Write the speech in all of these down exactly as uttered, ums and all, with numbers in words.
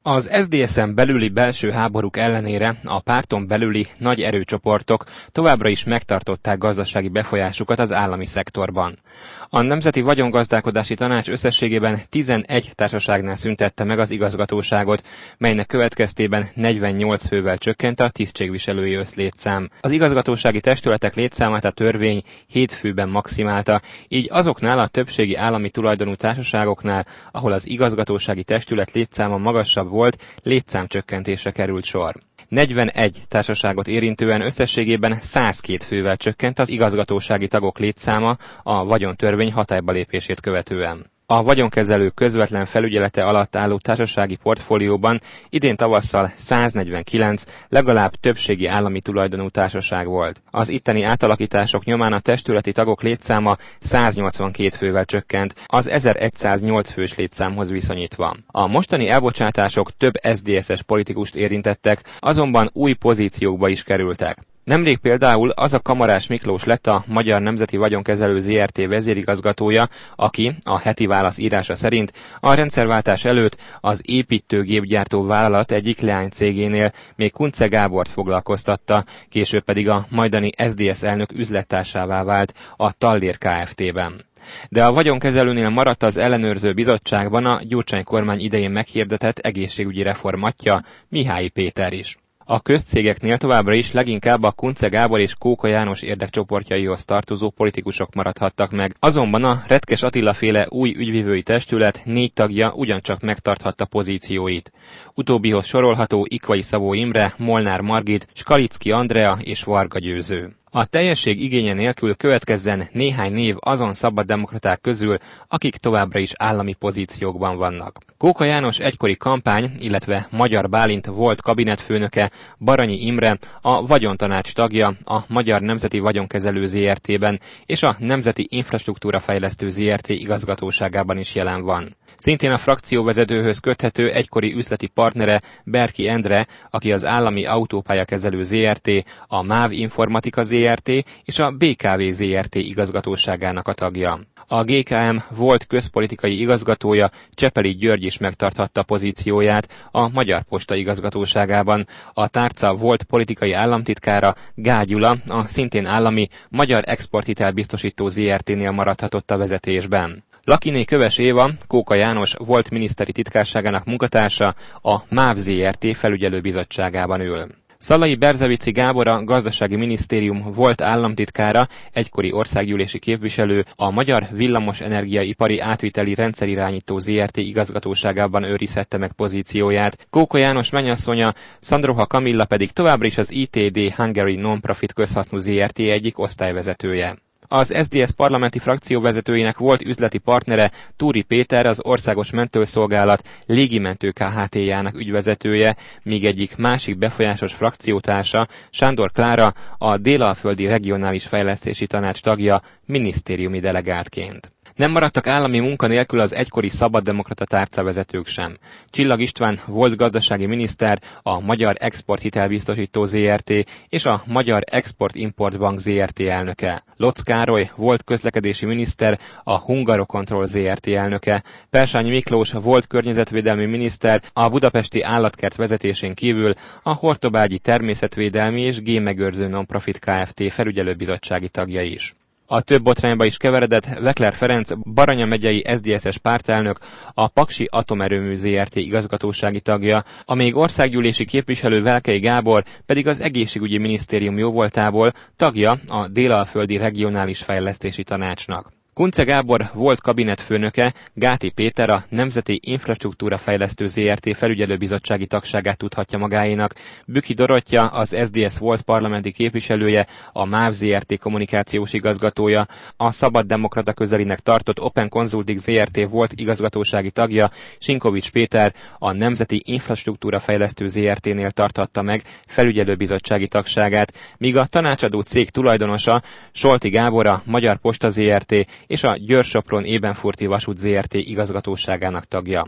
Az es zé dé es-en belüli belső háborúk ellenére a párton belüli nagy erőcsoportok továbbra is megtartották gazdasági befolyásukat az állami szektorban. A Nemzeti Vagyongazdálkodási Tanács összességében tizenegy társaságnál szüntette meg az igazgatóságot, melynek következtében negyvennyolc fővel csökkent a tisztségviselői összlétszám. Az igazgatósági testületek létszámát a törvény hét főben maximálta, így azoknál a többségi állami tulajdonú társaságoknál, ahol az igazgatósági testület létszáma magasabb volt, létszámcsökkentésre került sor. negyvenegy társaságot érintően összességében százkettő fővel csökkent az igazgatósági tagok létszáma a vagyontörvény hatályba lépését követően. A vagyonkezelő közvetlen felügyelete alatt álló társasági portfólióban idén tavasszal száznegyvenkilenc legalább többségi állami tulajdonú társaság volt. Az itteni átalakítások nyomán a testületi tagok létszáma száznyolcvankét fővel csökkent, az ezeregyszáznyolc fős létszámhoz viszonyítva. A mostani elbocsátások több es zé dé es-es politikust érintettek, azonban új pozíciókba is kerültek. Nemrég például az a Kamarás Miklós lett a Magyar Nemzeti Vagyonkezelő zé er té vezérigazgatója, aki a Heti Válasz írása szerint a rendszerváltás előtt az építőgépgyártó vállalat egyik leánycégénél még Kunce Gábort foglalkoztatta, később pedig a majdani es zé dé es elnök üzlettársává vált a Tallér Kft-ben. De a vagyonkezelőnél maradt az ellenőrző bizottságban a Gyurcsány kormány idején meghirdetett egészségügyi reform atyja, Mihályi Péter is. A közcégeknél továbbra is leginkább a Kunce Gábor és Kóka János érdekcsoportjaihoz tartozó politikusok maradhattak meg. Azonban a Retkes Attila féle új ügyvivői testület négy tagja ugyancsak megtarthatta pozícióit. Utóbbihoz sorolható Ikvai Szabó Imre, Molnár Margit, Skalicki Andrea és Varga Győző. A teljesség igénye nélkül következzen néhány név azon szabaddemokraták közül, akik továbbra is állami pozíciókban vannak. Kóka János egykori kampány, illetve Magyar Bálint volt kabinetfőnöke, Baranyi Imre a Vagyontanács tagja a Magyar Nemzeti Vagyonkezelő zé er té-ben és a Nemzeti Infrastruktúra Fejlesztő zé er té igazgatóságában is jelen van. Szintén a frakcióvezetőhöz köthető egykori üzleti partnere Berki Endre, aki az Állami Autópályakezelő zé er té, a MÁV Informatika zé er té és a bé ká vé zé er té igazgatóságának a tagja. A gé ká em volt közpolitikai igazgatója, Csepeli György is megtarthatta pozícióját a Magyar Posta igazgatóságában. A tárca volt politikai államtitkára, Gágy Gyula, a szintén állami Magyar Exporthitel Biztosító zé er té-nél maradhatott a vezetésben. Lakiné Köves Éva, Kóka János volt miniszteri titkárságának munkatársa, a MÁV zé er té felügyelőbizottságában ül. Szalai Berzevici Gábor a Gazdasági Minisztérium volt államtitkára, egykori országgyűlési képviselő, a Magyar Villamos Energiaipari Átviteli Rendszerirányító zé er té igazgatóságában őrizhette meg pozícióját. Kóka János mennyasszonya, Szandroha Kamilla pedig továbbra is az i té dé Hungary Non-Profit közhasznú zé er té egyik osztályvezetője. Az es zé dé es parlamenti frakcióvezetőjének volt üzleti partnere, Túri Péter, az Országos Mentőszolgálat Légimentő ká há té-jának ügyvezetője, míg egyik másik befolyásos frakciótársa, Sándor Klára, a Délalföldi Regionális Fejlesztési Tanács tagja, minisztériumi delegáltként. Nem maradtak állami munka nélkül az egykori szabaddemokrata tárcavezetők sem. Csillag István volt gazdasági miniszter, a Magyar Exporthitel Biztosító zé er té és a Magyar Export-Import Bank zé er té elnöke. Lotz Károly volt közlekedési miniszter, a Hungarocontrol zé er té elnöke. Persányi Miklós volt környezetvédelmi miniszter, a Budapesti Állatkert vezetésén kívül a Hortobágyi Természetvédelmi és Gémegőrző Non-Profit Kft. Felügyelőbizottsági tagja is. A több botrányba is keveredett Vekler Ferenc, Baranya megyei es zé dé es-es pártelnök, a Paksi Atomerőmű zé er té igazgatósági tagja, a még országgyűlési képviselő Velkei Gábor pedig az Egészségügyi Minisztérium jóvoltából tagja a Délalföldi Regionális Fejlesztési Tanácsnak. Kunce Gábor volt kabinetfőnöke, Gáti Péter a Nemzeti Infrastruktúra Fejlesztő zé er té felügyelőbizottsági tagságát tudhatja magáénak, Büki Dorottya az es zé dé es volt parlamenti képviselője, a MÁV zé er té kommunikációs igazgatója, a szabaddemokrata közelinek tartott Open Consulting zé er té volt igazgatósági tagja, Sinkovics Péter a Nemzeti Infrastruktúra Fejlesztő zé er té-nél tarthatta meg felügyelőbizottsági tagságát, míg a tanácsadó cég tulajdonosa, Solti Gábor a Magyar Posta zé er té és a Győr-Sopron Ebenfurti Vasút zé er té igazgatóságának tagja.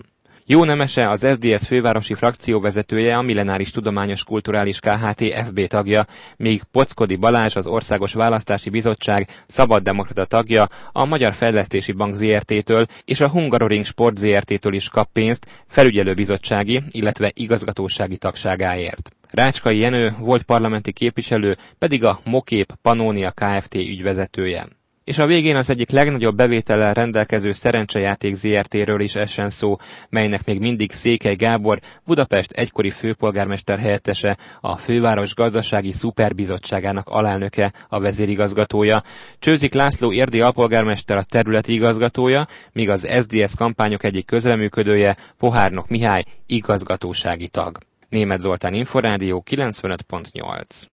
Jó Nemese, az es zé dé es fővárosi frakcióvezetője, a Millenáris Tudományos Kulturális ká há té ef bé tagja, míg Poczkody Balázs, az Országos Választási Bizottság szabaddemokrata tagja, a Magyar Fejlesztési Bank zé er té-től és a Hungaroring Sport zé er té-től is kap pénzt felügyelőbizottsági, illetve igazgatósági tagságáért. Rácskai Jenő, volt parlamenti képviselő, pedig a Mokép Pannónia Kft. Ügyvezetője. És a végén az egyik legnagyobb bevétellel rendelkező Szerencsejáték zé er té-ről is essen szó, melynek még mindig Székely Gábor, Budapest egykori főpolgármester helyettese, a főváros gazdasági szuperbizottságának alelnöke, a vezérigazgatója, Csőzik László érdi alpolgármester a területi igazgatója, míg az es zé dé es kampányok egyik közreműködője, Pohárnok Mihály igazgatósági tag. Németh Zoltán, Inforádió kilencvenöt pont nyolc.